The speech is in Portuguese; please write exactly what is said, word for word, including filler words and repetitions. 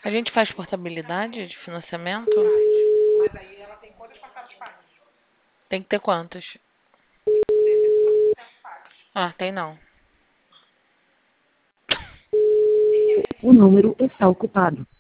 A gente faz portabilidade de financiamento? Mas aí ela tem quantas passadas pagas? Tem que ter quantos? Ah, tem não. O número está ocupado.